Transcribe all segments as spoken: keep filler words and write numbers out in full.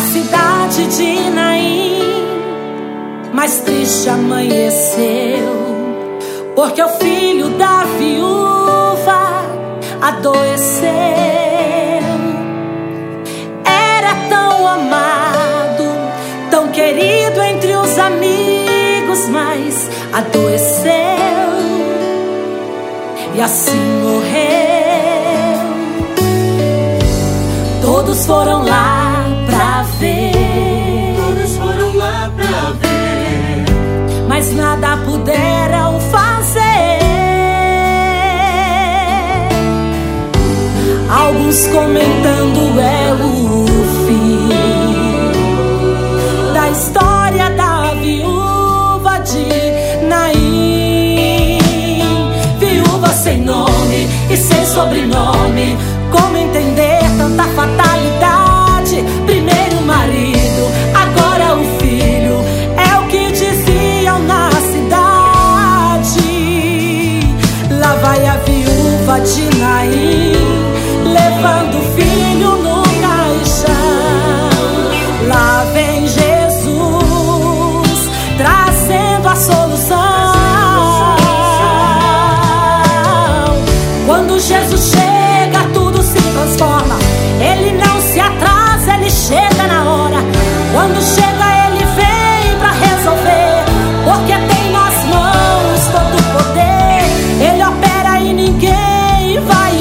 cidade de Naim, mais triste amanheceu, porque o filho da viúva adoeceu. Era tão amado, tão querido entre os amigos, mas adoeceu e assim morreu. Todos foram lá pra ver, todos foram lá pra ver, mas nada puderam fazer. Alguns comentando é o fim da história da viúva de Naim. Viúva sem nome e sem sobrenome, como entender tanta fatalidade? Primeiro o marido, agora o filho, é o que diziam na cidade. Lá vai a viúva de Naim, levando o filho no caixão. Lá vem Jesus, trazendo a solução. Quando Jesus chega, tudo se transforma. Ele não se atrasa, ele chega na hora. Quando chega, ele vem pra resolver, porque tem nas mãos todo o poder. Ele opera e ninguém vai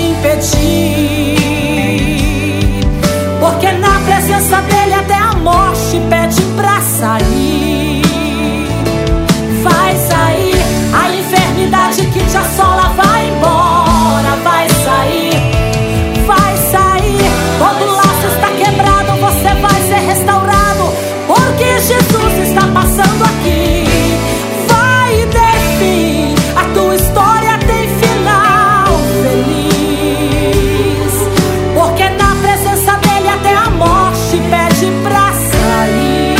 impedir, porque na presença dele até a morte pede pra sair. Vai sair, a enfermidade que te assola vai embora. Vai sair, vai sair. Quando o laço está quebrado, você vai ser restaurado, porque Jesus está passando aqui. Vai ter fim, a tua história tem final feliz, porque na presença dele até a morte pede pra sair.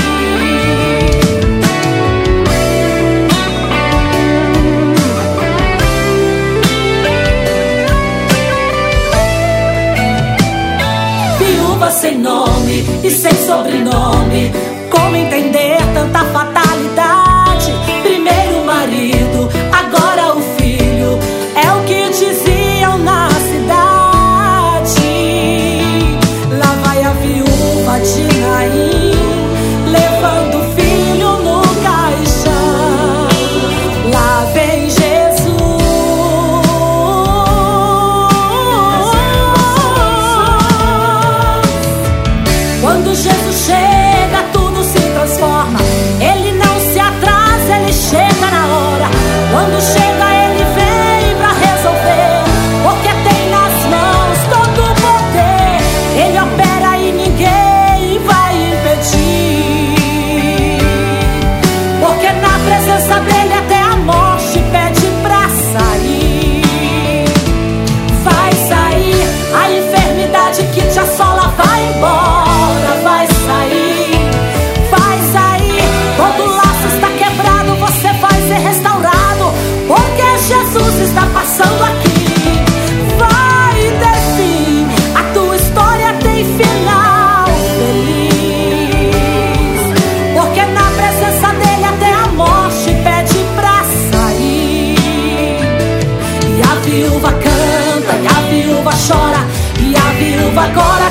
Viúva sem nome e sem sobrenome, como entender tanta fatalidade? Primeiro o marido, agora o filho, é o que diziam na cidade. Lá vai a viúva de Naim, levando o filho no caixão. Lá vem Jesus, quando Jesus chega, tudo se transforma. Ele não se atrasa, ele chega na hora. Quando chega, ele vem pra resolver, porque tem nas mãos todo o poder. Ele opera e ninguém vai impedir, porque na presença dele até a morte pede pra sair. Vai sair, a enfermidade que te assola vai embora. Vai sair, vai sair. Quando o laço está quebrado, você vai ser restaurado, porque Jesus está passando aqui. Vai ter fim, a tua história tem final feliz, porque na presença dele até a morte pede pra sair. E a viúva canta, e a viúva chora, e a viúva agora